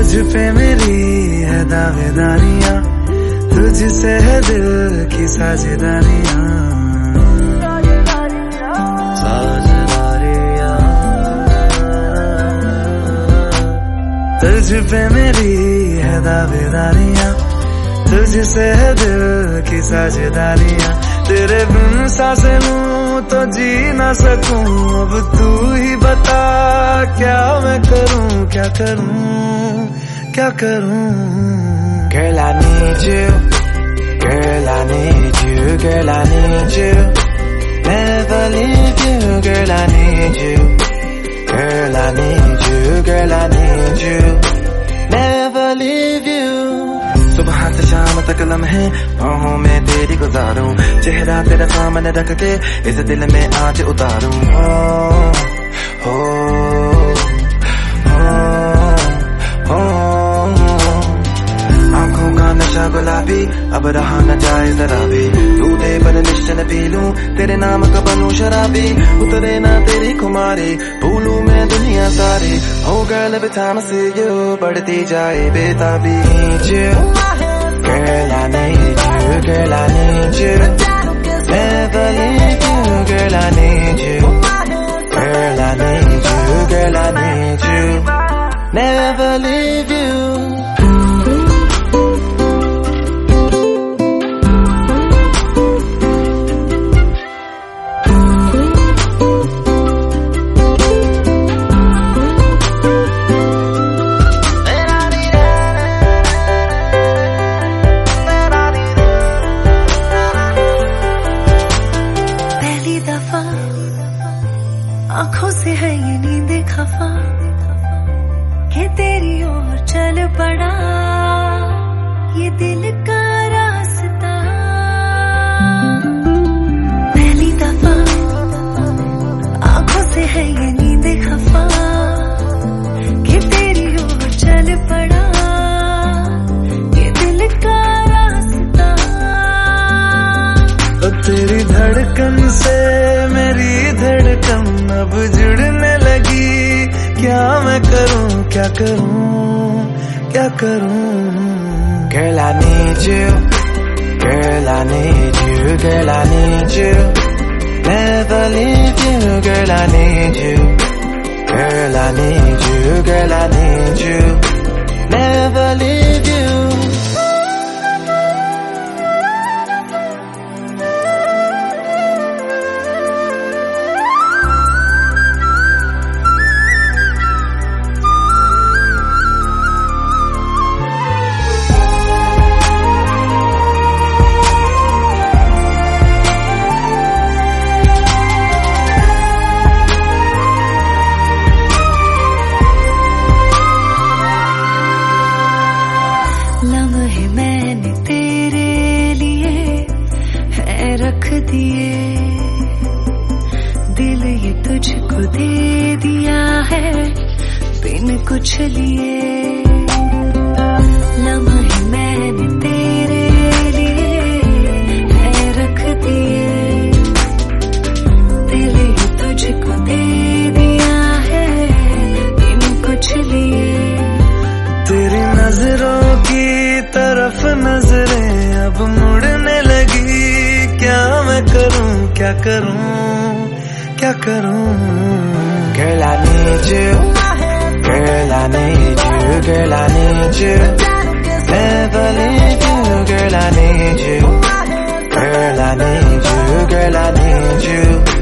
तुझ पे मेरी है दावेदारियां, तुझसे है दिल की साझेदारियां। तुझ पे मेरी है दावेदारियां, तुझसे है दिल की साझेदारियां। तेरे बिन सांसें लूं तो जी ना सकूं, अब तू ही बता क्या मैं करूं, क्या करूं, क्या करूं। Girl, I need you. Girl, I need you. Girl, I need you. Never leave you. Girl, I need you. Girl, I need you. Girl, I need you. Never leave you. सुबह से शाम तक लम्हे बाहों में तेरी गुजारूं, चेहरा तेरा सामने रख के इस दिल में आज उतारूं। हो आंखों का नशा गुलाबी अब रहा न जाए जरा भी, दूधे पर निश्चन पी लूं, तेरे नाम का बनूं शराबी। उतरे ना तेरी खुमारी, भूलूं मैं दुनिया सारी। हो girl every time I see you, बढ़ती जाए बेताबी। Girl, I need you, girl, I need you. Never leave you, girl, I need you. Girl, I need you, girl, I need you. Never leave you. आंखों से है ये नींद खफा कि तेरी ओर चल पड़ा ये दिल का रास्ता। पहली दफा आंखों से है ये नींद खफा कि तेरी ओर चल पड़ा ये दिल का रास्ता। तो तेरी धड़कन से मेरी धड़कन अब जुड़ने लगी, क्या मैं करूं, क्या करूं, क्या करूं। Girl, I need you. Girl, I need you. Girl, I need you. Never leave you. Girl, I need you. Girl, I need you. Girl, I need you. Never leave you. लम्हे मैंने तेरे लिए है रख दिए, दिल ये तुझको दे दिया है बिन कुछ लिए। लम्हे मैंने तेरे लिए है रख दिए, दिल ये तुझको दे दिया है बिन कुछ लिए। तेरी नजरों की तरफ नजरें अब मुड़ने लगी, क्या मैं करूं, क्या करूं, क्या करूं। Girl, I need you. Girl, I need you. Girl, I need you. Never leave you. Girl, I need you. Girl, I need you. Girl, I need you.